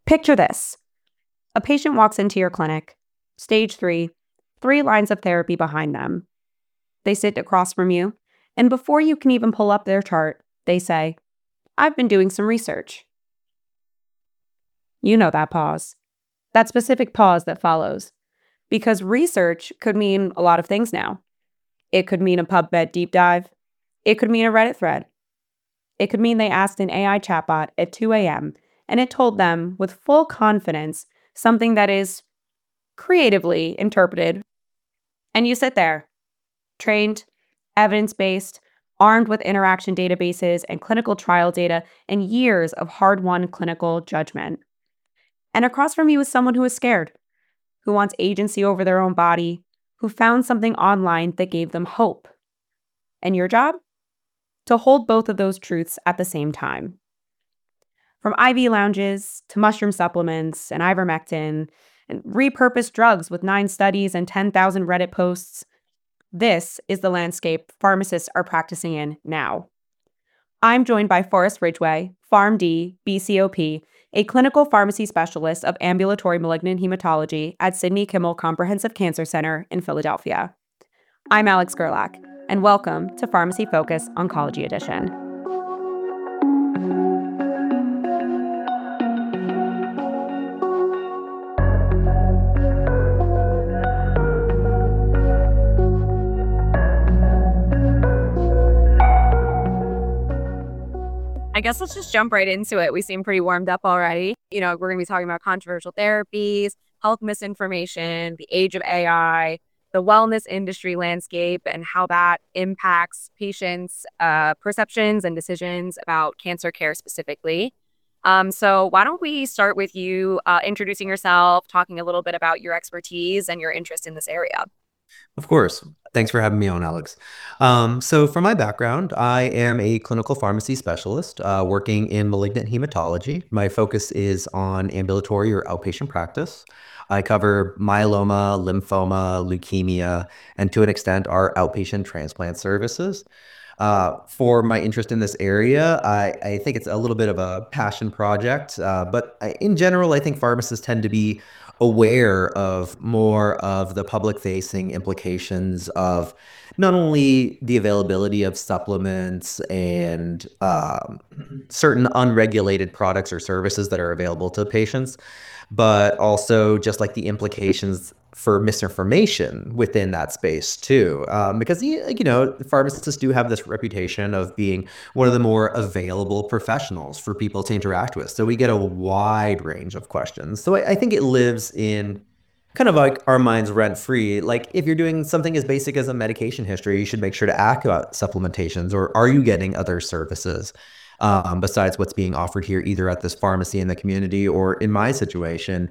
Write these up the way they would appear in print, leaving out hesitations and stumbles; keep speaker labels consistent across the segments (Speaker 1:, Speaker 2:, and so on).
Speaker 1: Picture this. A patient walks into your clinic, stage 3, 3 lines of therapy behind them. They sit across from you, and before you can even pull up their chart, they say, "I've been doing some research." You know that pause. That specific pause that follows. Because research could mean a lot of things now. It could mean a PubMed deep dive. It could mean a Reddit thread. It could mean they asked an AI chatbot at 2 a.m. and it told them with full confidence something that is creatively interpreted. And you sit there, trained, evidence-based, armed with interaction databases and clinical trial data and years of hard-won clinical judgment. And across from you is someone who is scared, who wants agency over their own body, who found something online that gave them hope. And your job? To hold both of those truths at the same time. From IV lounges to mushroom supplements and ivermectin and repurposed drugs with 9 studies and 10,000 Reddit posts, this is the landscape pharmacists are practicing in now. I'm joined by Forrest Ridgway, PharmD, BCOP, a clinical pharmacy specialist of ambulatory malignant hematology at Sidney Kimmel Comprehensive Cancer Center in Philadelphia. I'm Alex Gerlach, and welcome to Pharmacy Focus Oncology Edition. I guess let's just jump right into it. We seem pretty warmed up already. We're going to be talking about controversial therapies, health misinformation, the age of AI, the wellness industry landscape, and how that impacts patients' perceptions and decisions about cancer care specifically. So why don't we start with you introducing yourself, talking a little bit about your expertise and your interest in this area.
Speaker 2: Of course. Thanks for having me on, Alex. So for my background, I am a clinical pharmacy specialist working in malignant hematology. My focus is on ambulatory or outpatient practice. I cover myeloma, lymphoma, leukemia, and to an extent, our outpatient transplant services. For my interest in this area, I think it's a little bit of a passion project, but in general, I think pharmacists tend to be aware of more of the public-facing implications of not only the availability of supplements and certain unregulated products or services that are available to patients, but also just like the implications for misinformation within that space too. Because, pharmacists do have this reputation of being one of the more available professionals for people to interact with. So we get a wide range of questions. So I think it lives in kind of like our minds rent free. Like if you're doing something as basic as a medication history, you should make sure to ask about supplementations, or are you getting other services besides what's being offered here, either at this pharmacy in the community or in my situation,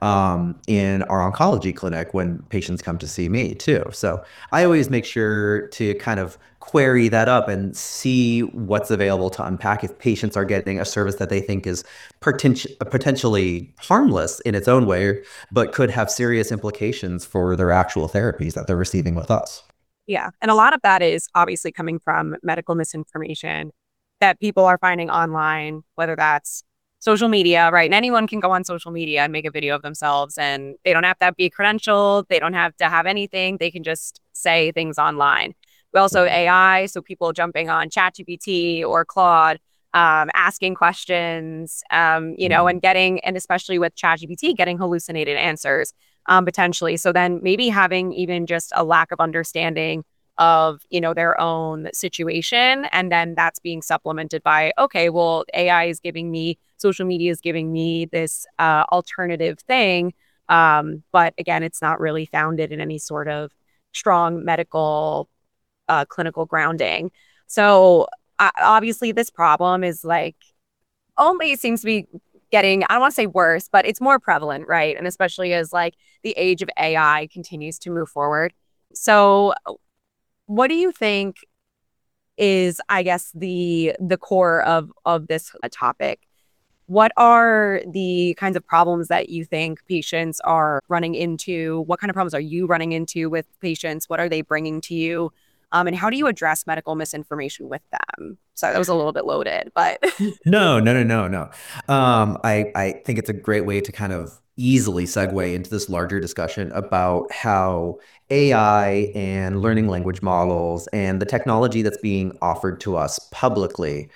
Speaker 2: in our oncology clinic when patients come to see me too. So I always make sure to kind of query that up and see what's available to unpack if patients are getting a service that they think is potentially harmless in its own way, but could have serious implications for their actual therapies that they're receiving with us.
Speaker 1: Yeah. And a lot of that is obviously coming from medical misinformation that people are finding online, whether that's social media, right? And anyone can go on social media and make a video of themselves, and they don't have to be credentialed. They don't have to have anything. They can just say things online. We also have AI, so people jumping on ChatGPT or Claude, asking questions, and especially with ChatGPT, getting hallucinated answers potentially. So then maybe having even just a lack of understanding of their own situation, and then that's being supplemented by, okay, well, AI is giving me, social media is giving me this alternative thing, but again, it's not really founded in any sort of strong medical clinical grounding. So obviously this problem is only seems to be getting, I don't want to say worse, but it's more prevalent, right? And especially as the age of AI continues to move forward. So what do you think is, I guess, the core of this topic? What are the kinds of problems that you think patients are running into? What kind of problems are you running into with patients? What are they bringing to you? And how do you address medical misinformation with them? So that was a little bit loaded, but
Speaker 2: No, no, no, no, no. I think it's a great way to kind of easily segue into this larger discussion about how AI and learning language models and the technology that's being offered to us publicly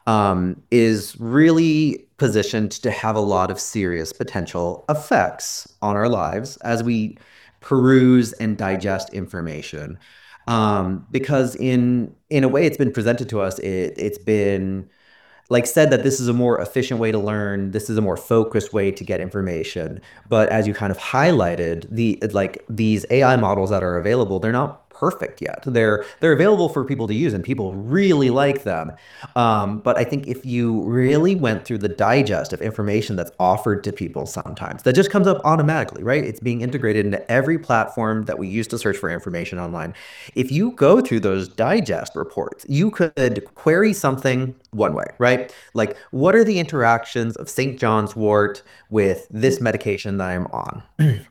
Speaker 2: is really positioned to have a lot of serious potential effects on our lives as we peruse and digest information. Because in a way, it's been presented to us. It's been like said that this is a more efficient way to learn. This is a more focused way to get information. But as you kind of highlighted, these AI models that are available, they're not perfect yet. They're available for people to use, and people really like them. But I think if you really went through the digest of information that's offered to people, sometimes that just comes up automatically, right? It's being integrated into every platform that we use to search for information online. If you go through those digest reports, you could query something one way, right? Like, what are the interactions of St. John's wort with this medication that I'm on?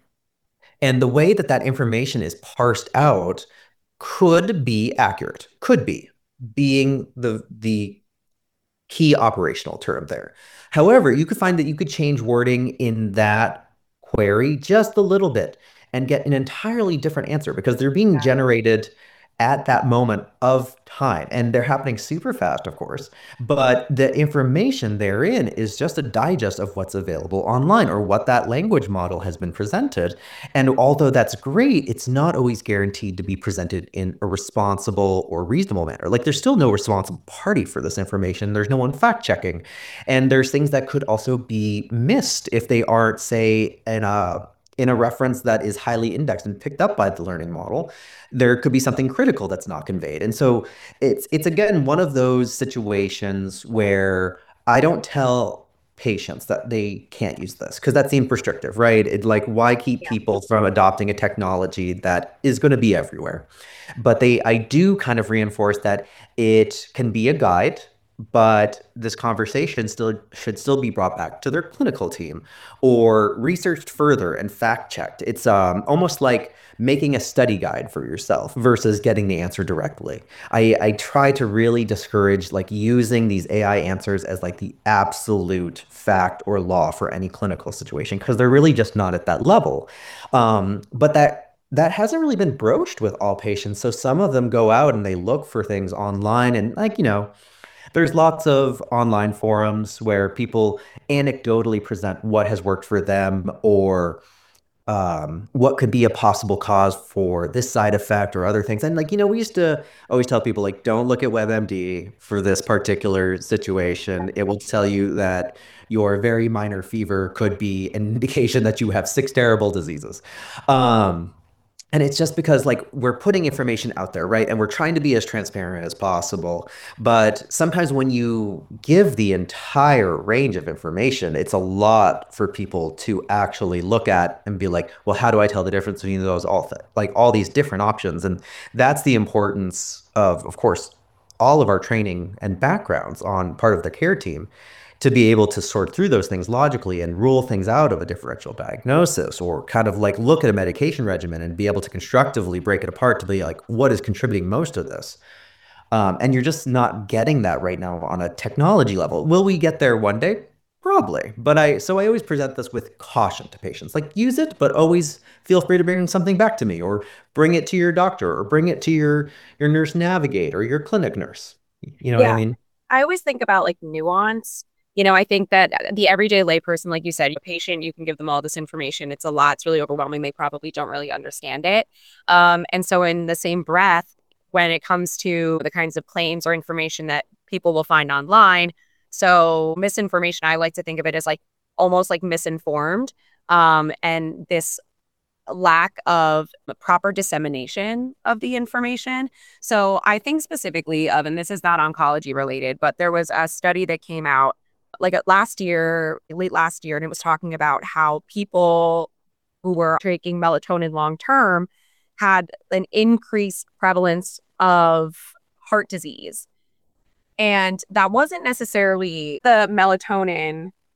Speaker 2: And the way that that information is parsed out could be accurate, could be being the key operational term there. However, you could find that you could change wording in that query just a little bit and get an entirely different answer because they're being generated at that moment of time. And they're happening super fast, of course, but the information therein is just a digest of what's available online or what that language model has been presented. And although that's great, it's not always guaranteed to be presented in a responsible or reasonable manner. Like, there's still no responsible party for this information. There's no one fact checking. And there's things that could also be missed if they aren't, say, in a reference that is highly indexed and picked up by the learning model. There could be something critical that's not conveyed. And so it's again one of those situations where I don't tell patients that they can't use this because that seems restrictive, right? It like why keep
Speaker 1: yeah,
Speaker 2: people from adopting a technology that is going to be everywhere? But I do kind of reinforce that it can be a guide, but this conversation still should still be brought back to their clinical team or researched further and fact checked. It's almost like making a study guide for yourself versus getting the answer directly. I try to really discourage like using these AI answers as like the absolute fact or law for any clinical situation because they're really just not at that level. But that hasn't really been broached with all patients. So some of them go out and they look for things online and there's lots of online forums where people anecdotally present what has worked for them or what could be a possible cause for this side effect or other things. And we used to always tell people like, don't look at WebMD for this particular situation. It will tell you that your very minor fever could be an indication that you have six terrible diseases. Um, and it's just because like we're putting information out there, right? And we're trying to be as transparent as possible. But sometimes when you give the entire range of information, it's a lot for people to actually look at and be like, well, how do I tell the difference between those like all these different options? And that's the importance of course, all of our training and backgrounds on part of the care team to be able to sort through those things logically and rule things out of a differential diagnosis or kind of like look at a medication regimen and be able to constructively break it apart to be like, what is contributing most of this? And you're just not getting that right now on a technology level. Will we get there one day? Probably. So I always present this with caution to patients. Like use it, but always feel free to bring something back to me or bring it to your doctor or bring it to your nurse navigate or your clinic nurse. You know what I
Speaker 1: yeah.
Speaker 2: mean?
Speaker 1: I always think about like nuance. I think that the everyday layperson, like you said, a patient, you can give them all this information. It's a lot. It's really overwhelming. They probably don't really understand it. And so in the same breath, when it comes to the kinds of claims or information that people will find online, so misinformation, I like to think of it as like almost like misinformed. And this lack of proper dissemination of the information. So I think specifically of, and this is not oncology related, but there was a study that came out like last year, late last year, and it was talking about how people who were taking melatonin long term had an increased prevalence of heart disease. And that wasn't necessarily the melatonin.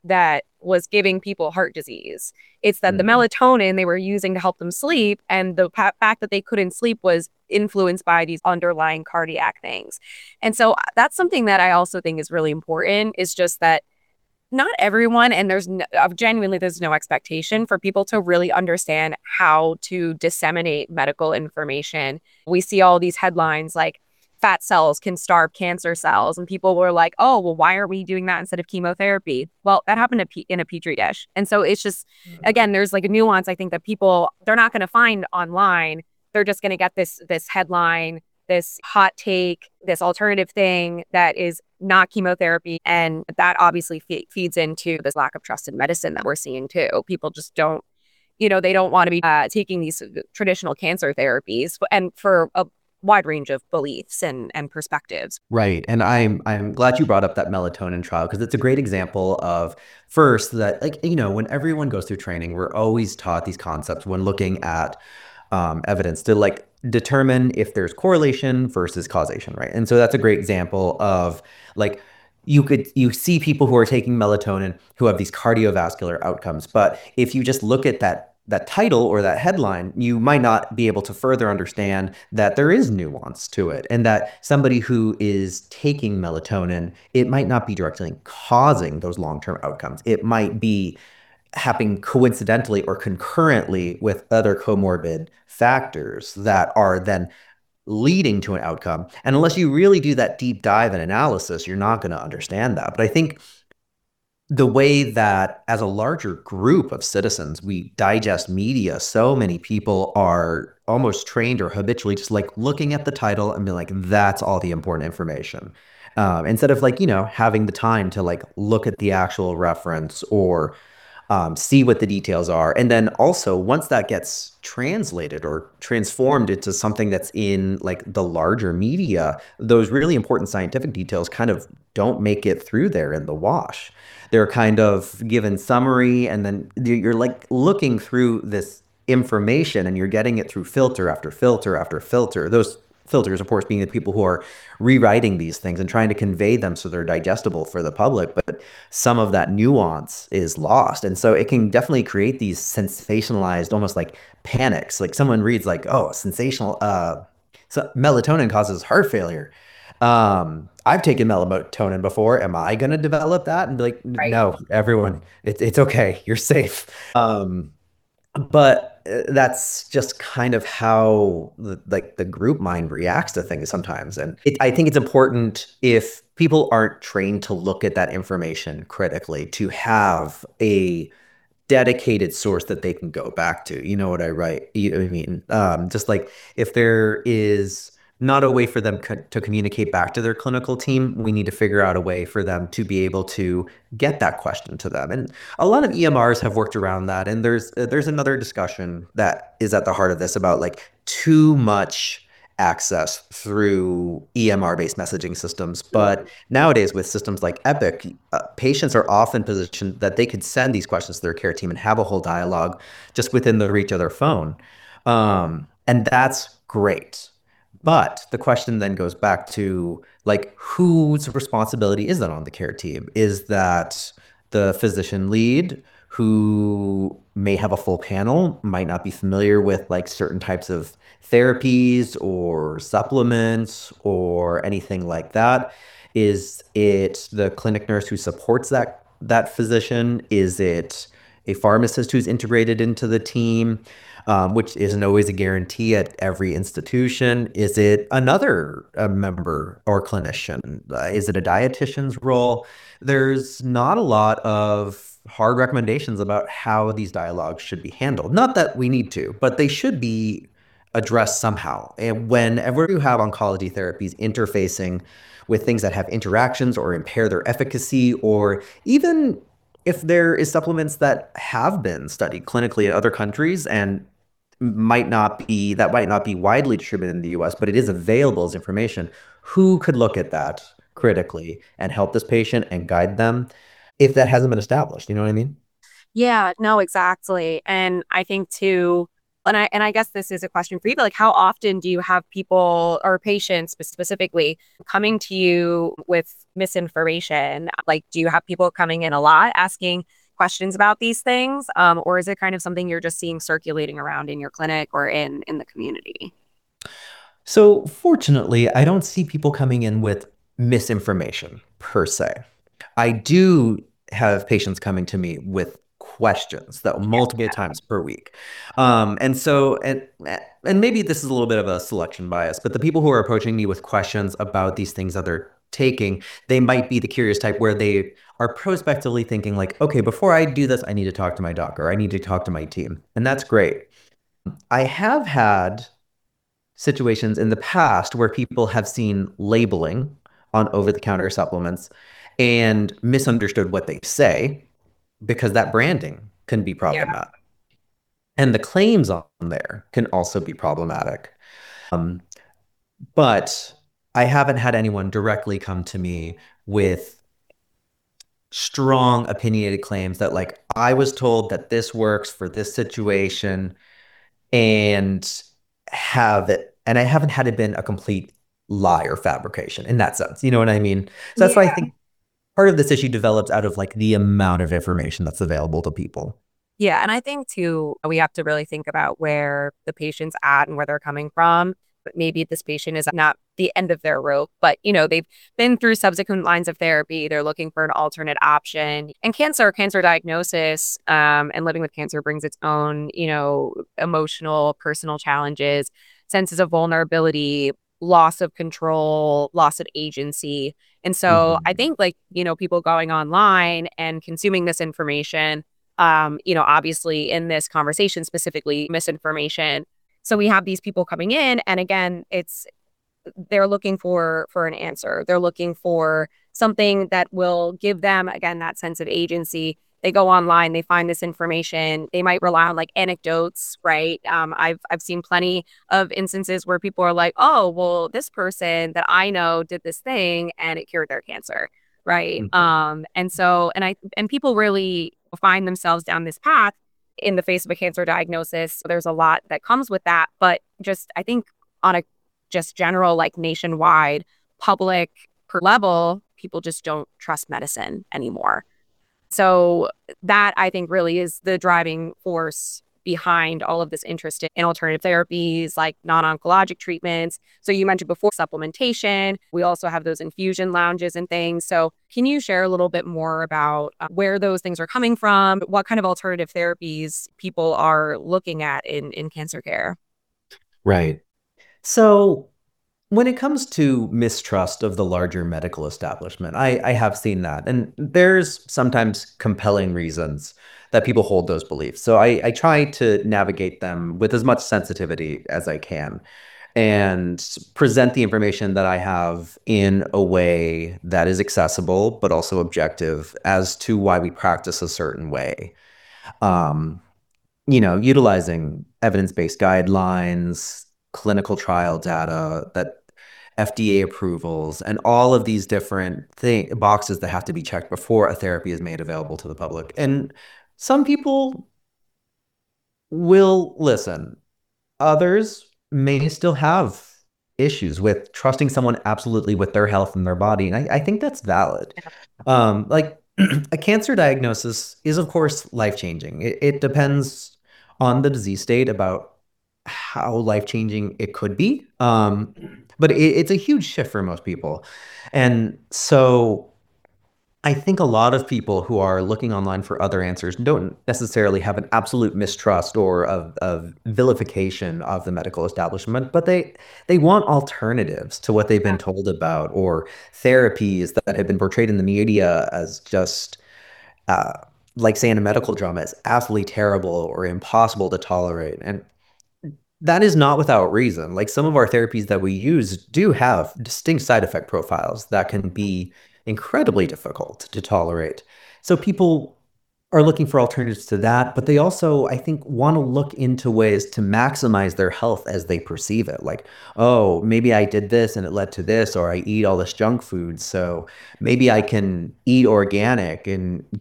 Speaker 1: that was giving people heart disease. It's that the
Speaker 2: Mhm.
Speaker 1: melatonin they were using to help them sleep, and the fact that they couldn't sleep was influenced by these underlying cardiac things. And so that's something that I also think is really important, is just that not everyone, and genuinely, there's no expectation for people to really understand how to disseminate medical information. We see all these headlines like fat cells can starve cancer cells, and people were like, oh, well, why are we doing that instead of chemotherapy? Well, that happened in a petri dish. And so it's just, again, there's like a nuance I think that people, they're not going to find online. They're just going to get this headline, this hot take, this alternative thing that is not chemotherapy. And that obviously feeds into this lack of trust in medicine that we're seeing too. People just don't, they don't want to be taking these traditional cancer therapies, and for a wide range of beliefs and perspectives.
Speaker 2: Right. And I'm glad you brought up that melatonin trial because it's a great example of first that like, when everyone goes through training, we're always taught these concepts when looking at evidence to like determine if there's correlation versus causation, right? And so that's a great example of like you see people who are taking melatonin who have these cardiovascular outcomes, but if you just look at that title or that headline, you might not be able to further understand that there is nuance to it and that somebody who is taking melatonin, it might not be directly causing those long-term outcomes. It might be happening coincidentally or concurrently with other comorbid factors that are then leading to an outcome. And unless you really do that deep dive and analysis, you're not going to understand that. But I think the way that as a larger group of citizens we digest media, so many people are almost trained or habitually just like looking at the title and be like, that's all the important information. Instead of like, having the time to like look at the actual reference or see what the details are. And then also, once that gets translated or transformed into something that's in like the larger media, those really important scientific details kind of don't make it through there in the wash. They're kind of given summary, and then you're like looking through this information and you're getting it through filter after filter after filter. Those filters, of course, being the people who are rewriting these things and trying to convey them so they're digestible for the public. But some of that nuance is lost. And so it can definitely create these sensationalized, almost like panics. Like someone reads like, oh, sensational, so melatonin causes heart failure. I've taken melatonin before. Am I going to develop that? And be like,
Speaker 1: Right.
Speaker 2: no, everyone, it's okay. You're safe. But that's just kind of how the group mind reacts to things sometimes. And I think it's important if people aren't trained to look at that information critically, to have a dedicated source that they can go back to. You know what I write? You know what I mean? Just like if there is not a way for them to communicate back to their clinical team, we need to figure out a way for them to be able to get that question to them. And a lot of EMRs have worked around that. And there's another discussion that is at the heart of this about like too much access through EMR based messaging systems. But nowadays, with systems like Epic, patients are often positioned that they could send these questions to their care team and have a whole dialogue just within the reach of their phone. And that's great. But the question then goes back to like, whose responsibility is that on the care team? Is that the physician lead who may have a full panel, might not be familiar with like certain types of therapies or supplements or anything like that? Is it the clinic nurse who supports that physician? Is it a pharmacist who's integrated into the team? Which isn't always a guarantee at every institution. Is it another member or clinician? Is it a dietitian's role? There's not a lot of hard recommendations about how these dialogues should be handled. Not that we need to, but they should be addressed somehow. And whenever you have oncology therapies interfacing with things that have interactions or impair their efficacy, or even if there is supplements that have been studied clinically in other countries and might not be widely distributed in the US, but it is available as information. Who could look at that critically and help this patient and guide them if that hasn't been established? You know what I mean?
Speaker 1: Yeah, no, exactly. And I think too, And I guess this is a question for you, but like how often do you have people or patients specifically coming to you with misinformation? Like, do you have people coming in a lot asking questions about these things? Or is it kind of something you're just seeing circulating around in your clinic or in the community?
Speaker 2: So, fortunately, I don't see people coming in with misinformation per se. I do have patients coming to me with questions that multiple times per week. And maybe this is a little bit of a selection bias, but the people who are approaching me with questions about these things that they're taking, they might be the curious type where they are prospectively thinking like, okay, before I do this, I need to talk to my doctor. I need to talk to my team. And that's great. I have had situations in the past where people have seen labeling on over-the-counter supplements and misunderstood what they say because that branding can be
Speaker 1: Yeah.
Speaker 2: problematic. And the claims on there can also be problematic. Um, but I haven't had anyone directly come to me with strong opinionated claims that like I was told that this works for this situation and have it, and I haven't had it been a complete lie or fabrication in that sense. You know what I mean? So that's why I
Speaker 1: Yeah.
Speaker 2: think part of this issue develops out of like the amount of information that's available to people.
Speaker 1: Yeah, and I think too, we have to really think about where the patient's at and where they're coming from. But maybe this patient is not the end of their rope, but they've been through subsequent lines of therapy. They're looking for an alternate option. And cancer diagnosis, and living with cancer brings its own, emotional, personal challenges, senses of vulnerability, loss of control, loss of agency. And so I
Speaker 2: Mhm.
Speaker 1: think like, people going online and consuming this information, obviously in this conversation, specifically misinformation. So we have these people coming in, and again, they're looking for an answer. They're looking for something that will give them again that sense of agency. They go online, they find this information. They might rely on like anecdotes, right? I've seen plenty of instances where people are like, "Oh, well, this person that I know did this thing and it cured their cancer." Right.
Speaker 2: Mhm.
Speaker 1: And people really find themselves down this path in the face of a cancer diagnosis. There's a lot that comes with that, but just I think on a just general, like nationwide public per level, people just don't trust medicine anymore. So that I think really is the driving force behind all of this interest in alternative therapies like non-oncologic treatments. So you mentioned before supplementation. We also have those infusion lounges and things. So can you share a little bit more about where those things are coming from? What kind of alternative therapies people are looking at in cancer care?
Speaker 2: Right. So when it comes to mistrust of the larger medical establishment, I have seen that. And there's sometimes compelling reasons that people hold those beliefs. So I try to navigate them with as much sensitivity as I can and present the information that I have in a way that is accessible, but also objective as to why we practice a certain way. Um, utilizing evidence-based guidelines, clinical trial data, that FDA approvals, and all of these different boxes that have to be checked before a therapy is made available to the public. And some people will listen. Others may still have issues with trusting someone absolutely with their health and their body. And I think that's valid. Like a cancer diagnosis is, of course, life-changing. It depends on the disease state about how life-changing it could be. But it's a huge shift for most people. And so I think a lot of people who are looking online for other answers don't necessarily have an absolute mistrust or of vilification of the medical establishment, but they want alternatives to what they've been told about or therapies that have been portrayed in the media as just uh, like say in a medical drama, is absolutely terrible or impossible to tolerate. And that is not without reason. Like some of our therapies that we use do have distinct side effect profiles that can be incredibly difficult to tolerate. So people are looking for alternatives to that, but they also, I think, want to look into ways to maximize their health as they perceive it. Like, oh, maybe I did this and it led to this, or I eat all this junk food. So maybe I can eat organic and get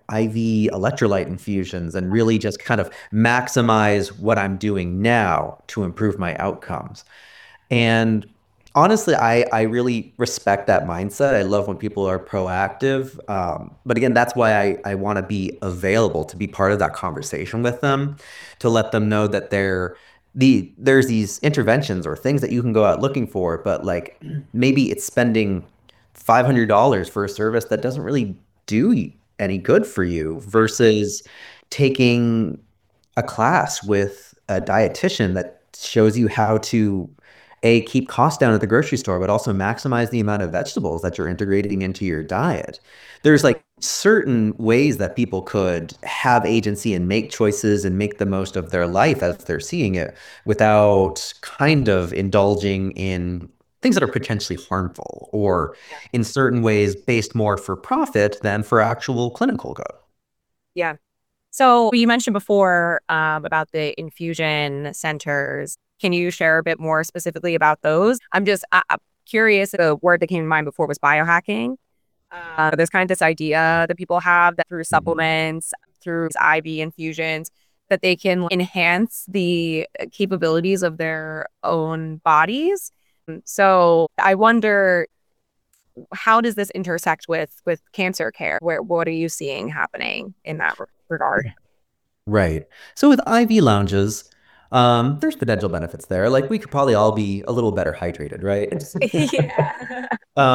Speaker 2: IV electrolyte infusions and really just kind of maximize what I'm doing now to improve my outcomes. And honestly, I really respect that mindset. I love when people are proactive. But again, that's why I want to be available to be part of that conversation with them, to let them know that there's these interventions or things that you can go out looking for, but like maybe it's spending $500 for a service that doesn't really do any good for you versus taking a class with a dietitian that shows you how to keep costs down at the grocery store, but also maximize the amount of vegetables that you're integrating into your diet. There's like certain ways that people could have agency and make choices and make the most of their life as they're seeing it without kind of indulging in things that are potentially harmful or
Speaker 1: Yeah.
Speaker 2: in certain ways based more for profit than for actual clinical good.
Speaker 1: Yeah. So you mentioned before about the infusion centers. Can you share a bit more specifically about those? I'm curious. The word that came to mind before was biohacking. There's kind of this idea that people have that through
Speaker 2: Mhm.
Speaker 1: supplements, through IV infusions, that they can enhance the capabilities of their own bodies. So I wonder, how does this intersect with cancer care? What are you seeing happening in that regard?
Speaker 2: Right. So with IV lounges, there's potential benefits there. Like we could probably all be a little better hydrated, right?
Speaker 1: Yeah.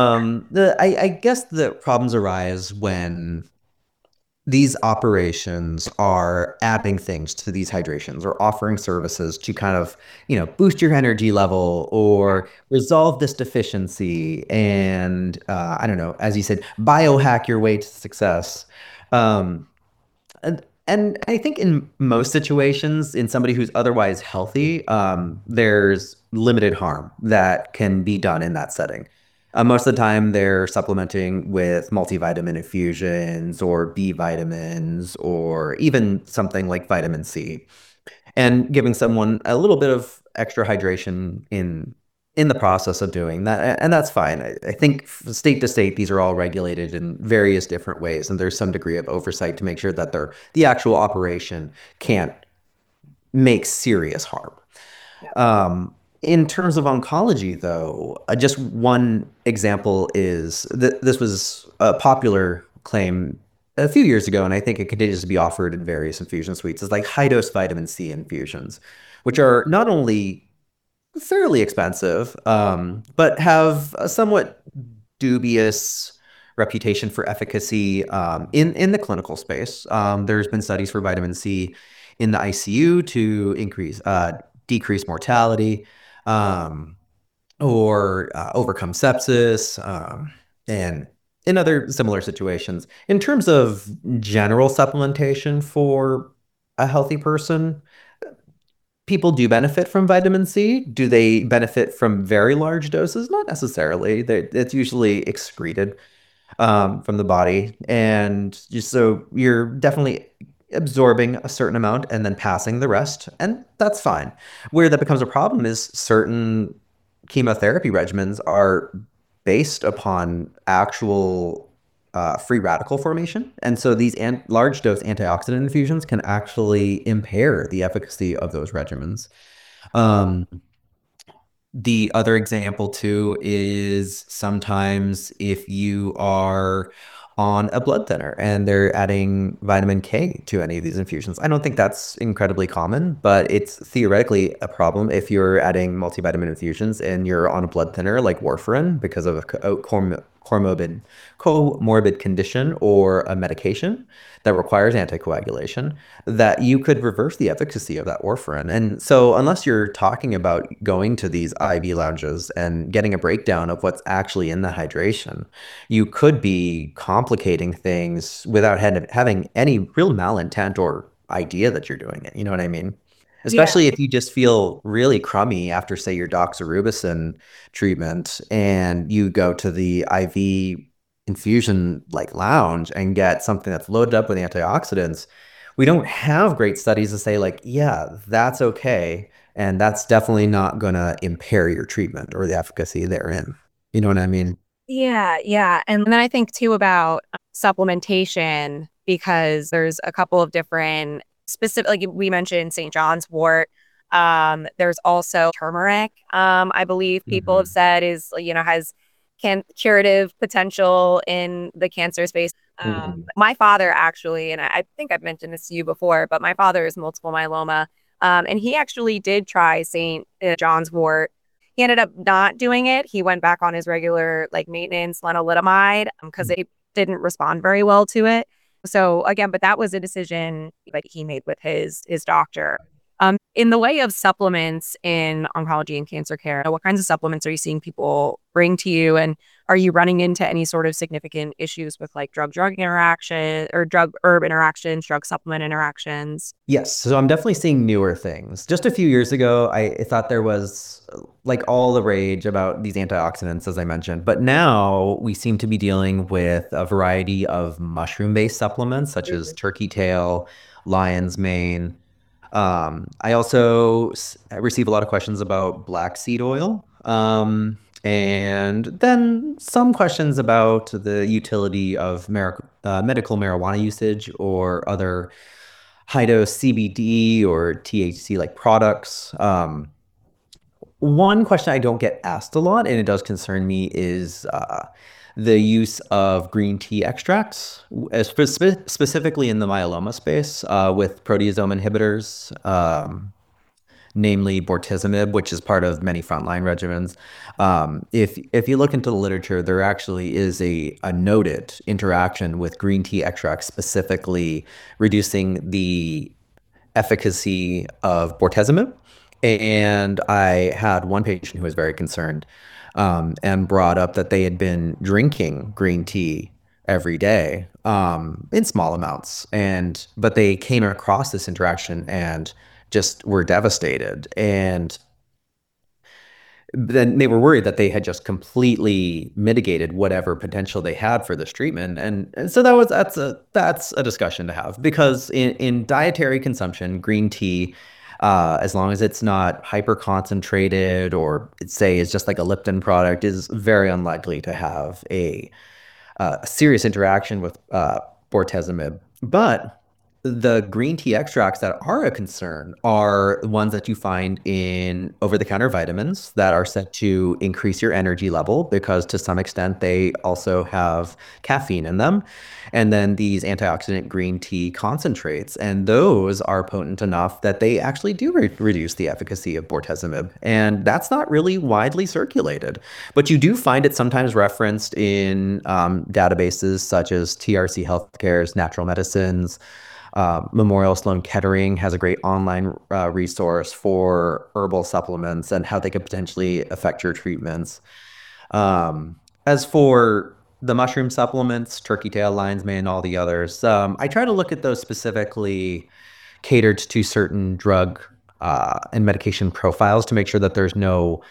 Speaker 2: I guess the problems arise when these operations are adding things to these hydrations or offering services to kind of, boost your energy level or resolve this deficiency and, I don't know, as you said, biohack your way to success. Um, and I think in most situations, in somebody who's otherwise healthy, there's limited harm that can be done in that setting. Most of the time, they're supplementing with multivitamin infusions or B vitamins or even something like vitamin C and giving someone a little bit of extra hydration in the process of doing that, and that's fine. I think state to state these are all regulated in various different ways, and there's some degree of oversight to make sure that the actual operation can't make serious harm.
Speaker 1: Yeah.
Speaker 2: In terms of oncology, though, just one example is that this was a popular claim a few years ago, and I think it continues to be offered in various infusion suites, is like high dose vitamin C infusions, which are not only fairly expensive, but have a somewhat dubious reputation for efficacy in the clinical space. There's been studies for vitamin C in the ICU to decrease mortality, um, or overcome sepsis, and in other similar situations. In terms of general supplementation for a healthy person, people do benefit from vitamin C. Do they benefit from very large doses? Not necessarily. It's usually excreted from the body. And just so you're definitely absorbing a certain amount and then passing the rest, and that's fine. Where that becomes a problem is certain chemotherapy regimens are based upon actual free radical formation. And so these large dose antioxidant infusions can actually impair the efficacy of those regimens. Um, the other example too is sometimes if you are on a blood thinner and they're adding vitamin K to any of these infusions. I don't think that's incredibly common, but it's theoretically a problem if you're adding multivitamin infusions and you're on a blood thinner like warfarin because of a comorbid condition or a medication that requires anticoagulation, that you could reverse the efficacy of that warfarin. And so, unless you're talking about going to these IV lounges and getting a breakdown of what's actually in the hydration, you could be complicating things without having any real malintent or idea that you're doing it. You know what I mean?
Speaker 1: Yeah.
Speaker 2: Especially if you just feel really crummy after, say, your doxorubicin treatment and you go to the IV infusion like lounge and get something that's loaded up with antioxidants. We don't have great studies to say like, yeah, that's okay, and that's definitely not going to impair your treatment or the efficacy therein. You know what I mean?
Speaker 1: Yeah, yeah. And then I think too about supplementation. because there's a couple of different specific, like we mentioned St. John's wort. There's also turmeric. I believe people have
Speaker 2: Hmm.
Speaker 1: said is, has curative potential in the cancer space.
Speaker 2: Hmm.
Speaker 1: My father actually, and I think I've mentioned this to you before, but my father is multiple myeloma. And he actually did try St. John's wort. He ended up not doing it. He went back on his regular like maintenance lenalidomide because it didn't respond very well to it. So again, but that was a decision that he made with his doctor. In the way of supplements in oncology and cancer care, what kinds of supplements are you seeing people bring to you? And are you running into any sort of significant issues with like drug-drug interaction or drug-herb interactions, drug supplement interactions?
Speaker 2: Yes, so I'm definitely seeing newer things. Just a few years ago, I thought there was like all the rage about these antioxidants, as I mentioned, but now we seem to be dealing with a variety of mushroom-based supplements such as turkey tail, lion's mane. I also receive a lot of questions about black seed oil, and then some questions about the utility of medical marijuana usage or other high dose CBD or THC like products. One question I don't get asked a lot, and it does concern me, is the use of green tea extracts, specifically in the myeloma space with proteasome inhibitors, namely bortezomib, which is part of many frontline regimens. If you look into the literature, there actually is a noted interaction with green tea extracts, specifically reducing the efficacy of bortezomib. And I had one patient who was very concerned and brought up that they had been drinking green tea every day in small amounts, and but they came across this interaction and just were devastated. And then they were worried that they had just completely mitigated whatever potential they had for this treatment. And so that's a discussion to have, because in dietary consumption, green tea, as long as it's not hyper concentrated or say is just like a Lipton product, is very unlikely to have a serious interaction with bortezomib. But the green tea extracts that are a concern are ones that you find in over-the-counter vitamins that are set to increase your energy level, because to some extent they also have caffeine in them. And then these antioxidant green tea concentrates, and those are potent enough that they actually do reduce the efficacy of bortezomib. And that's not really widely circulated. But you do find it sometimes referenced in databases such as TRC Healthcare's Natural Medicines. Memorial Sloan Kettering has a great online resource for herbal supplements and how they could potentially affect your treatments. As for the mushroom supplements, turkey tail, lion's mane, and all the others, I try to look at those specifically catered to certain drug and medication profiles to make sure that there's no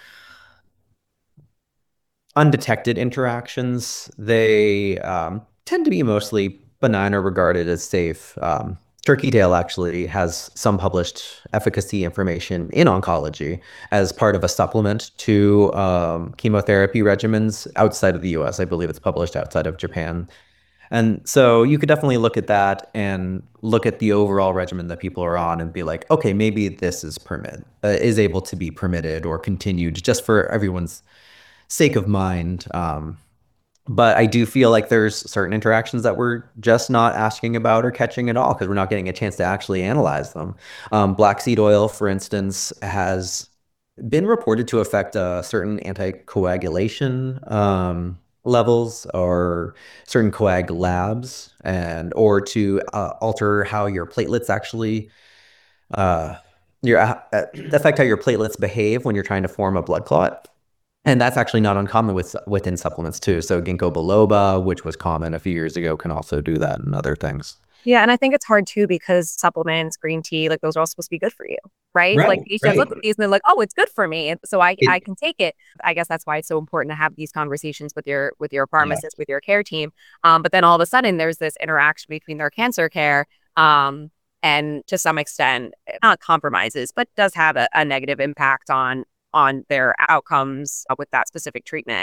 Speaker 2: undetected interactions. They tend to be mostly benign or regarded as safe. Turkey tail actually has some published efficacy information in oncology as part of a supplement to chemotherapy regimens outside of the US. I believe it's published outside of Japan. And so you could definitely look at that and look at the overall regimen that people are on and be like, okay, maybe this is able to be permitted or continued just for everyone's sake of mind. But I do feel like there's certain interactions that we're just not asking about or catching at all because we're not getting a chance to actually analyze them. Black seed oil, for instance, has been reported to affect certain anticoagulation levels or certain coag labs, and or to alter how your platelets actually uh, affect how your platelets behave when you're trying to form a blood clot. And that's actually not uncommon within supplements too. So ginkgo biloba, which was common a few years ago, can also do that, and other things.
Speaker 1: Yeah, and I think it's hard too because supplements, green tea, like those are all supposed to be good for you, right? Like
Speaker 2: Right,
Speaker 1: patients
Speaker 2: right.
Speaker 1: look at these and they're like, "Oh, it's good for me," and so
Speaker 2: It,
Speaker 1: I can take it. I guess that's why it's so important to have these conversations with your
Speaker 2: yeah.
Speaker 1: pharmacist, with your care team. But then all of a sudden, there's this interaction between their cancer care, and to some extent, not compromises, but does have a negative impact on their outcomes with that specific treatment.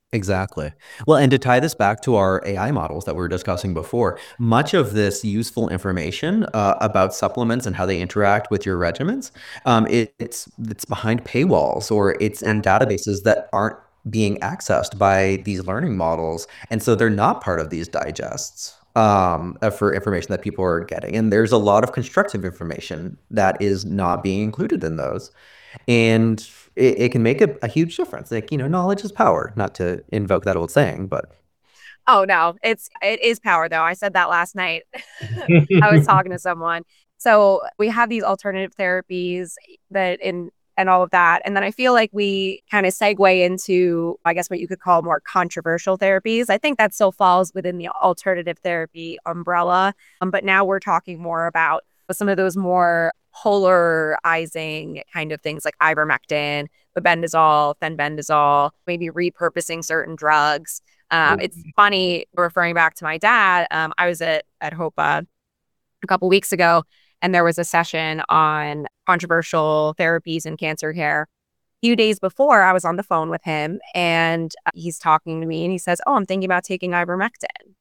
Speaker 2: Exactly. Well, and to tie this back to our AI models that we were discussing before, much of this useful information about supplements and how they interact with your regimens, it's behind paywalls or it's in databases that aren't being accessed by these learning models, and so they're not part of these digests for information that people are getting. And there's a lot of constructive information that is not being included in those. And it can make a huge difference. Like, knowledge is power, not to invoke that old saying, but
Speaker 1: Oh no, it is power though. I said that last night. I was talking to someone. So we have these alternative therapies that in and all of that. And then I feel like we kind of segue into, I guess, what you could call more controversial therapies. I think that still falls within the alternative therapy umbrella. But now we're talking more about some of those more polarizing kind of things like ivermectin, bebendazole, fenbendazole, maybe repurposing certain drugs. It's funny referring back to my dad. I was at HOPA a couple weeks ago, and there was a session on controversial therapies in cancer care. A few days before, I was on the phone with him, and he's talking to me, and he says, "Oh, I'm thinking about taking ivermectin."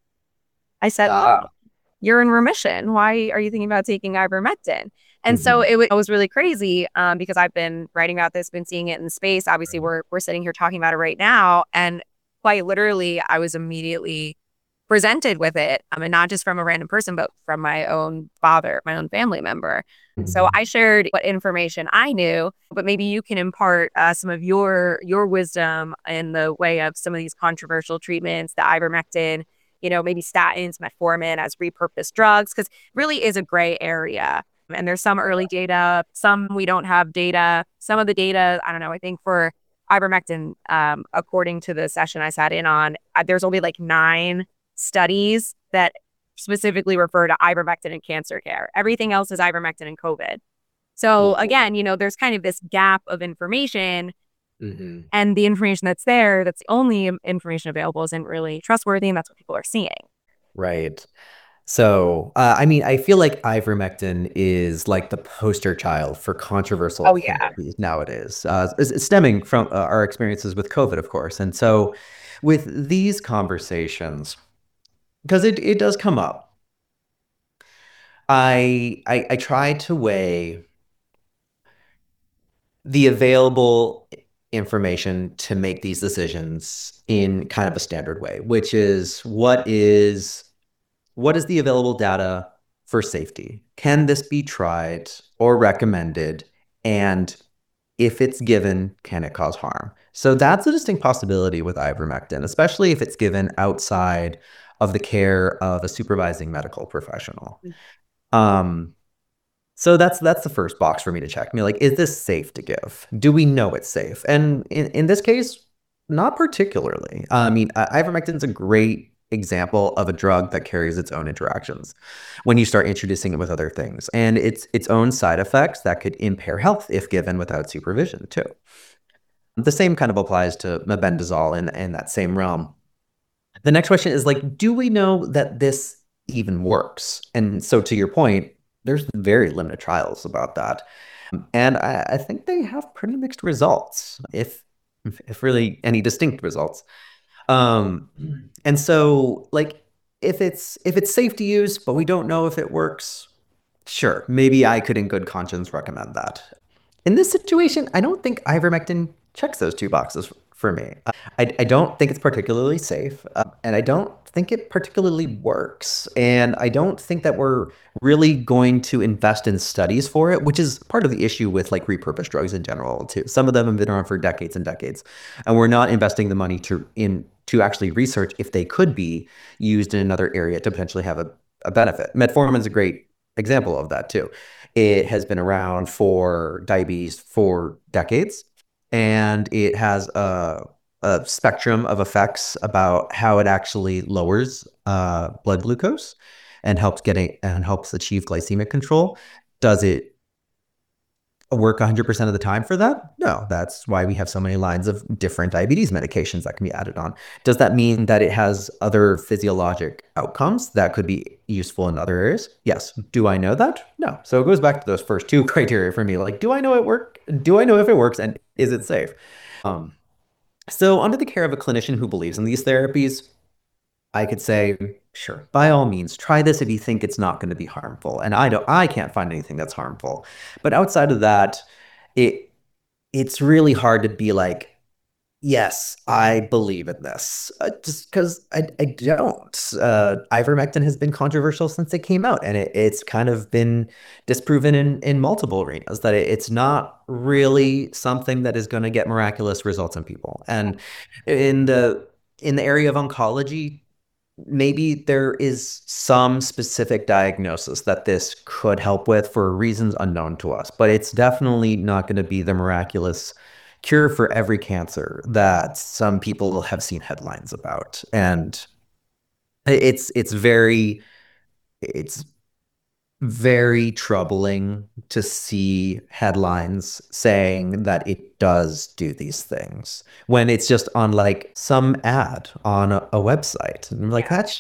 Speaker 1: I said, "Oh, you're in remission. Why are you thinking about taking ivermectin?" And so
Speaker 2: Mhm.
Speaker 1: it was really crazy because I've been writing about this, been seeing it in space. Obviously, we're sitting here talking about it right now, and quite literally, I was immediately presented with it, and not just from a random person, but from my own father, my own family member. So I shared what information I knew, but maybe you can impart some of your wisdom in the way of some of these controversial treatments, the ivermectin, maybe statins, metformin as repurposed drugs, because really is a gray area. And there's some early data, some we don't have data. Some of the data, I don't know, I think for ivermectin, according to the session I sat in on, there's only like 9 studies that specifically refer to ivermectin in cancer care. Everything else is ivermectin in COVID. So again, there's kind of this gap of information,
Speaker 2: Mhm.
Speaker 1: and the information that's there, that's the only information available, isn't really trustworthy, and that's what people are seeing.
Speaker 2: Right. So, I mean, I feel like ivermectin is like the poster child for
Speaker 1: Oh
Speaker 2: controversial
Speaker 1: yeah.
Speaker 2: therapies nowadays, it's stemming from our experiences with COVID, of course. And so, with these conversations, because it does come up, I try to weigh the available information to make these decisions in kind of a standard way, which is what is the available data for safety? Can this be tried or recommended? And if it's given, can it cause harm? So that's a distinct possibility with ivermectin, especially if it's given outside of the care of a supervising medical professional. Um, so that's the first box for me to check. I mean, like, is this safe to give? Do we know it's safe? And in this case, not particularly. I mean, ivermectin is a great example of a drug that carries its own interactions when you start introducing it with other things, and its own side effects that could impair health if given without supervision too. The same kind of applies to mebendazole in that same realm. The next question is like, do we know that this even works? And so to your point, there's very limited trials about that. And I think they have pretty mixed results, if really any distinct results. Um, and so like if it's safe to use, but we don't know if it works, sure, maybe I could in good conscience recommend that. In this situation, I don't think ivermectin checks those two boxes for me. I don't think it's particularly safe, and I don't think it particularly works. And I don't think that we're really going to invest in studies for it, which is part of the issue with like repurposed drugs in general, too. Some of them have been around for decades and decades, and we're not investing the money to actually research if they could be used in another area to potentially have a benefit. Metformin is a great example of that too. It has been around for diabetes for decades, and it has a spectrum of effects about how it actually lowers blood glucose and helps achieve glycemic control. Does it work 100% of the time for that? No, that's why we have so many lines of different diabetes medications that can be added on. Does that mean that it has other physiologic outcomes that could be useful in other areas? Yes. Do I know that? No. So it goes back to those first two criteria for me. Like, do I know it work? Do I know if it works and is it safe? Um, So, under the care of a clinician who believes in these therapies, I could say, sure, by all means, try this if you think it's not going to be harmful. And I can't find anything that's harmful. But outside of that, it it's really hard to be like, yes, I believe in this. Just because I don't. Ivermectin has been controversial since it came out, and it's kind of been disproven in multiple arenas that it's not really something that is going to get miraculous results in people. And in the area of oncology, maybe there is some specific diagnosis that this could help with for reasons unknown to us, but it's definitely not going to be the miraculous cure for every cancer that some people have seen headlines about. And it's very troubling to see headlines saying that it does do these things when it's just on like some ad on a website. And I'm like,
Speaker 1: Yeah.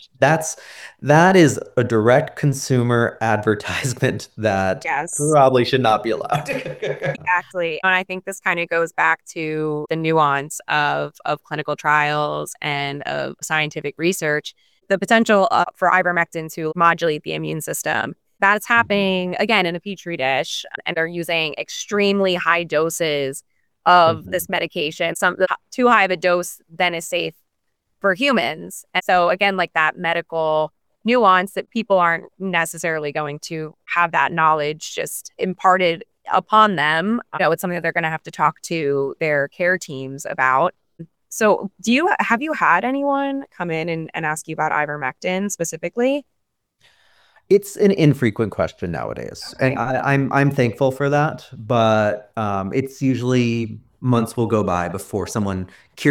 Speaker 2: that is a direct consumer advertisement that
Speaker 1: Yes.
Speaker 2: probably should not be allowed.
Speaker 1: Exactly. And I think this kind of goes back to the nuance of clinical trials and of scientific research. The potential for ivermectin to modulate the immune system. That's happening again in a petri dish, and they're using extremely high doses of
Speaker 2: Mhm.
Speaker 1: this medication. Some too high of a dose then is safe for humans. And so again, like that medical nuance that people aren't necessarily going to have that knowledge just imparted upon them. It's something that they're going to have to talk to their care teams about. So have you had anyone come in and ask you about ivermectin specifically?
Speaker 2: It's an infrequent question nowadays, and
Speaker 1: Okay.
Speaker 2: I'm thankful for that. But it's usually months will go by before someone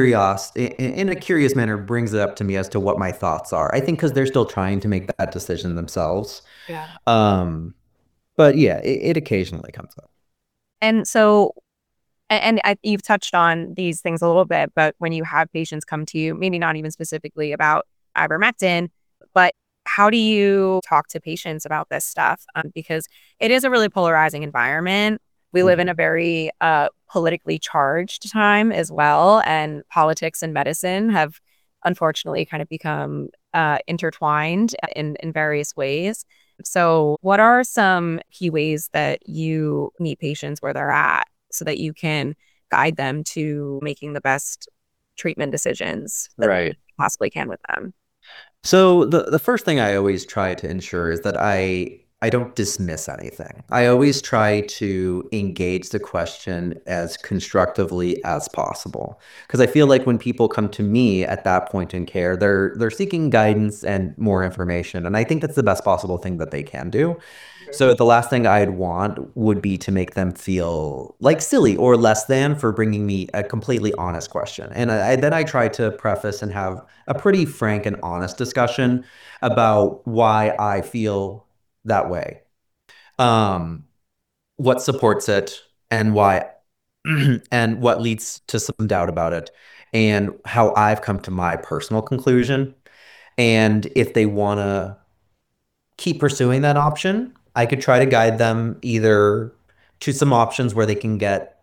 Speaker 2: in a curious manner brings it up to me as to what my thoughts are. I think because they're still trying to make that decision themselves.
Speaker 1: Yeah.
Speaker 2: Um, but yeah, it occasionally comes up.
Speaker 1: And so, you've touched on these things a little bit, but when you have patients come to you, maybe not even specifically about ivermectin, but how do you talk to patients about this stuff? Because it is a really polarizing environment. We live in a
Speaker 2: Mhm.
Speaker 1: very politically charged time as well, and politics and medicine have unfortunately kind of become intertwined in various ways. So, what are some key ways that you meet patients where they're at so that you can guide them to making the best treatment decisions that you
Speaker 2: Right.
Speaker 1: possibly can with them?
Speaker 2: So the first thing I always try to ensure is that I don't dismiss anything. I always try to engage the question as constructively as possible because I feel like when people come to me at that point in care, they're seeking guidance and more information, and I think that's the best possible thing that they can do. So the last thing I'd want would be to make them feel like silly or less than for bringing me a completely honest question. And then I try to preface and have a pretty frank and honest discussion about why I feel that way, um, what supports it, and why, and what leads to some doubt about it, and how I've come to my personal conclusion. And if they want to keep pursuing that option, I could try to guide them either to some options where they can get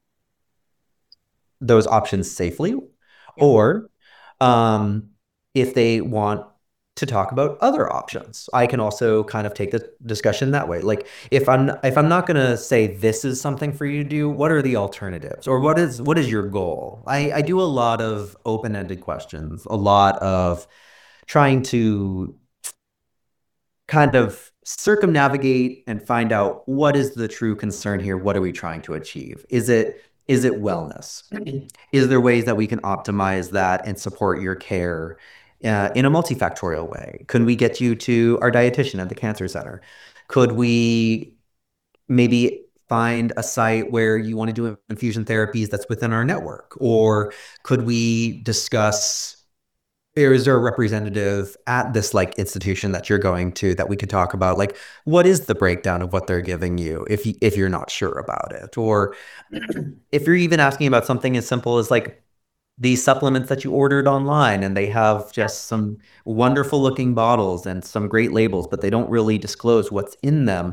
Speaker 2: those options safely,
Speaker 1: Yeah.
Speaker 2: or um, if they want to talk about other options, I can also kind of take the discussion that way. Like if I'm not gonna say this is something for you to do, what are the alternatives, or what is your goal? I do a lot of open-ended questions, a lot of trying to kind of circumnavigate and find out what is the true concern here. What are we trying to achieve? Is it wellness? Is there ways that we can optimize that and support your care in a multifactorial way? Could we get you to our dietitian at the cancer center? Could we maybe find a site where you want to do infusion therapies that's within our network? Or could we discuss, or is there a representative at this like institution that you're going to that we could talk about, like what is the breakdown of what they're giving you if you're not sure about it, or if you're even asking about something as simple as like these supplements that you ordered online and they have just some wonderful looking bottles and some great labels, but they don't really disclose what's in them.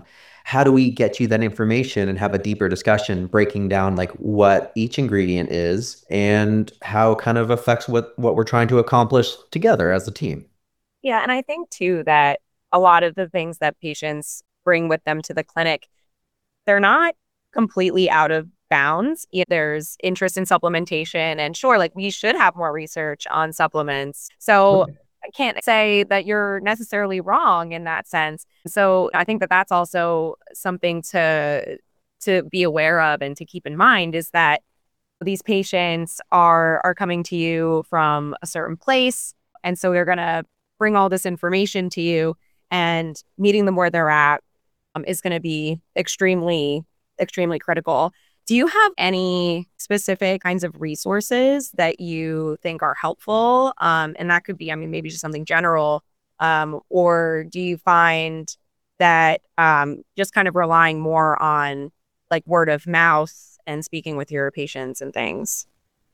Speaker 2: how do we get you that information and have a deeper discussion breaking down like what each ingredient is and how it kind of affects what we're trying to accomplish together as a team.
Speaker 1: Yeah, and I think too that a lot of the things that patients bring with them to the clinic, they're not completely out of bounds. There's interest in supplementation, and sure, like we should have more research on supplements. So I can't say that you're necessarily wrong in that sense. So I think that that's also something to be aware of and to keep in mind is that these patients are coming to you from a certain place, and so they're going to bring all this information to you, and meeting them where they're at is going to be extremely critical. Do you have any specific kinds of resources that you think are helpful? And that could be, I mean, maybe just something general. Or do you find that just kind of relying more on like word of mouth and speaking with your patients and things?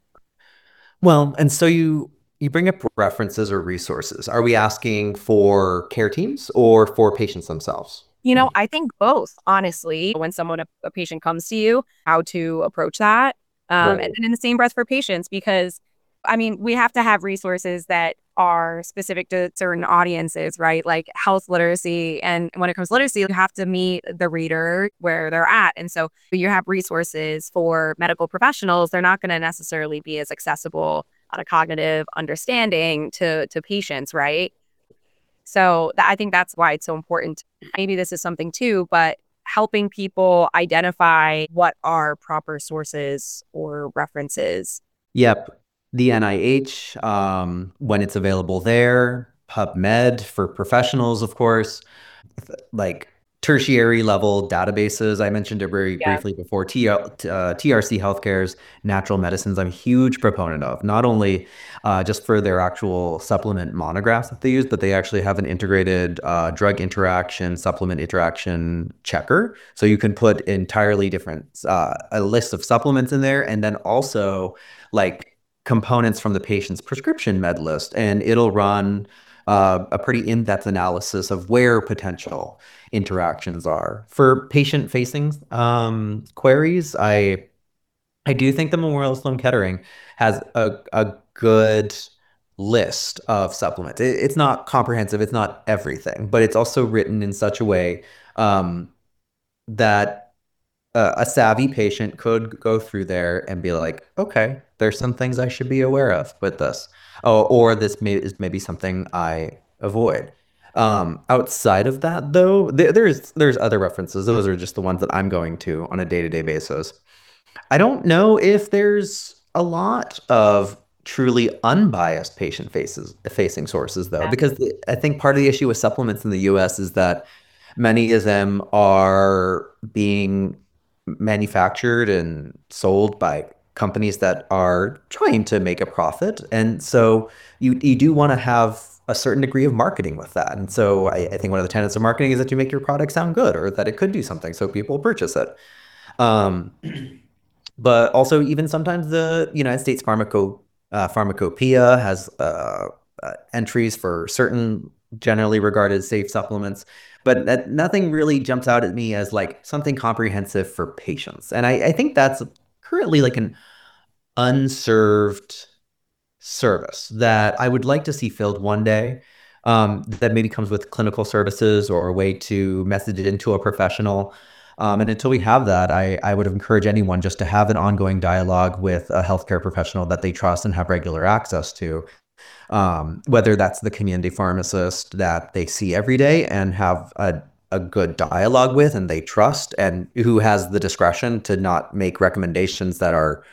Speaker 2: Well, and so you bring up references or resources. Are we asking for care teams or for patients themselves?
Speaker 1: I think both, honestly, when a patient comes to you, how to approach that. And
Speaker 2: Right.
Speaker 1: then in the same breath for patients, because I mean, we have to have resources that are specific to certain audiences, right? Like health literacy. And when it comes to literacy, you have to meet the reader where they're at. And so you have resources for medical professionals, they're not going to necessarily be as accessible on a cognitive understanding to patients, right? So I think that's why it's so important. Maybe this is something too, but helping people identify what are proper sources or references.
Speaker 2: Yep. The NIH, when it's available there, PubMed for professionals, of course, like tertiary level databases. I mentioned it very
Speaker 1: Yeah.
Speaker 2: briefly before. TRC Healthcare's natural medicines, I'm a huge proponent of, not only just for their actual supplement monographs that they use, but they actually have an integrated drug interaction, supplement interaction checker. So you can put entirely different, a list of supplements in there, and then also like components from the patient's prescription med list, and it'll run a pretty in-depth analysis of where potential interactions are. For patient-facing queries, I do think the Memorial Sloan Kettering has a good list of supplements. It's not comprehensive, it's not everything, but it's also written in such a way that a savvy patient could go through there and be like, okay, there's some things I should be aware of with this. Oh, or is maybe something I avoid. Outside of that, though, there's other references. Those are just the ones that I'm going to on a day-to-day basis. I don't know if there's a lot of truly unbiased patient faces facing sources though, because I think part of the issue with supplements in the US is that many of them are being manufactured and sold by companies that are trying to make a profit. And so you do want to have a certain degree of marketing with that. And so I think one of the tenets of marketing is that you make your product sound good or that it could do something so people purchase it. Um, but also even sometimes the United States Pharmacopoeia has entries for certain generally regarded safe supplements, but nothing really jumps out at me as like something comprehensive for patients. And I think that's currently like an unserved service that I would like to see filled one day. That maybe comes with clinical services or a way to message it into a professional. And until we have that, I would encourage anyone just to have an ongoing dialogue with a healthcare professional that they trust and have regular access to, whether that's the community pharmacist that they see every day and have a good dialogue with and they trust and who has the discretion to not make recommendations that are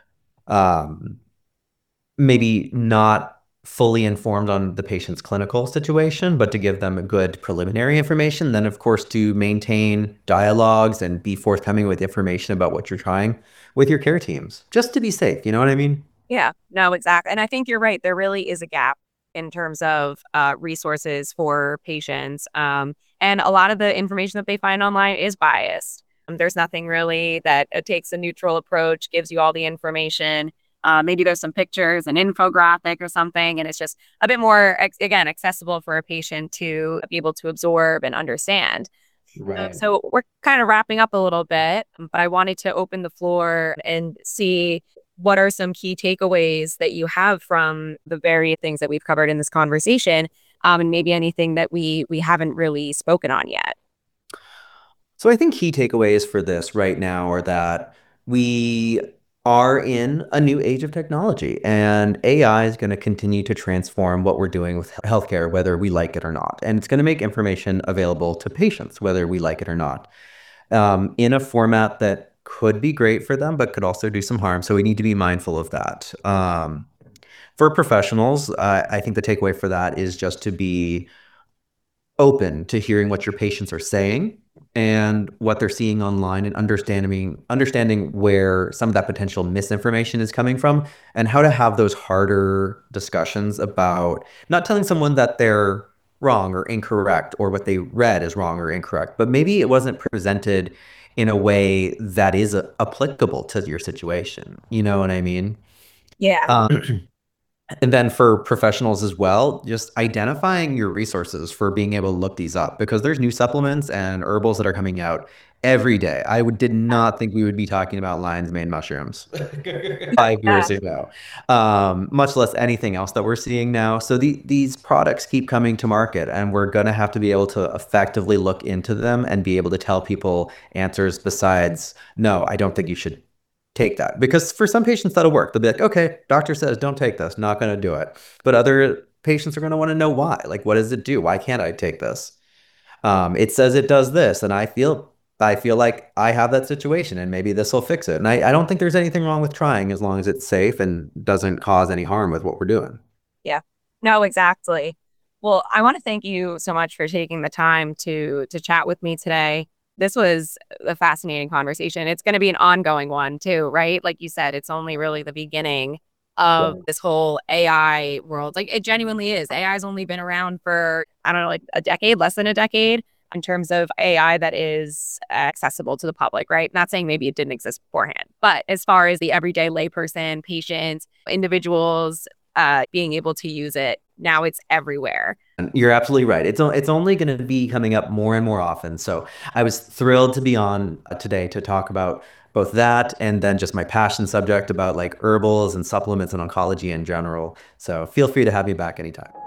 Speaker 2: um, maybe not fully informed on the patient's clinical situation, but to give them a good preliminary information. Then, of course, to maintain dialogues and be forthcoming with information about what you're trying with your care teams, just to be safe. You know what I mean?
Speaker 1: Yeah, no, exactly. And I think you're right. There really is a gap in terms of resources for patients. And a lot of the information that they find online is biased. There's nothing really that takes a neutral approach, gives you all the information. Maybe there's some pictures, an infographic or something, and it's just a bit more, again, accessible for a patient to be able to absorb and understand.
Speaker 2: Right.
Speaker 1: So we're kind of wrapping up a little bit, but I wanted to open the floor and see what are some key takeaways that you have from the various things that we've covered in this conversation, and maybe anything that we haven't really spoken on yet.
Speaker 2: So I think key takeaways for this right now are that we are in a new age of technology, and AI is going to continue to transform what we're doing with healthcare, whether we like it or not. And it's going to make information available to patients, whether we like it or not, in a format that could be great for them, but could also do some harm. So we need to be mindful of that. For professionals, I think the takeaway for that is just to be open to hearing what your patients are saying and what they're seeing online, and understanding where some of that potential misinformation is coming from, and how to have those harder discussions about not telling someone that they're wrong or incorrect, or what they read is wrong or incorrect, but maybe it wasn't presented in a way that is applicable to your situation. You know what I mean?
Speaker 1: Yeah.
Speaker 2: And then for professionals as well, just identifying your resources for being able to look these up, because there's new supplements and herbals that are coming out every day. Did not think we would be talking about lion's mane mushrooms 5 years
Speaker 1: Yeah.
Speaker 2: ago, much less anything else that we're seeing now. So these products keep coming to market, and we're going to have to be able to effectively look into them and be able to tell people answers besides, no, I don't think you should take that. Because for some patients, that'll work. They'll be like, okay, doctor says don't take this, not going to do it. But other patients are going to want to know why. Like, what does it do? Why can't I take this? It says it does this, and I feel like I have that situation, and maybe this will fix it. And I don't think there's anything wrong with trying, as long as it's safe and doesn't cause any harm with what we're doing.
Speaker 1: Yeah. No, exactly. Well, I want to thank you so much for taking the time to chat with me today. This was a fascinating conversation. It's going to be an ongoing one too, right? Like you said, it's only really the beginning of this whole AI world. Like it genuinely is. AI has only been around for, I don't know, like a decade, less than a decade in terms of AI that is accessible to the public, right? Not saying maybe it didn't exist beforehand, but as far as the everyday layperson, patients, individuals, being able to use it, now it's everywhere.
Speaker 2: And you're absolutely right. It's only going to be coming up more and more often. So I was thrilled to be on today to talk about both that, and then just my passion subject about like herbals and supplements and oncology in general. So feel free to have me back anytime.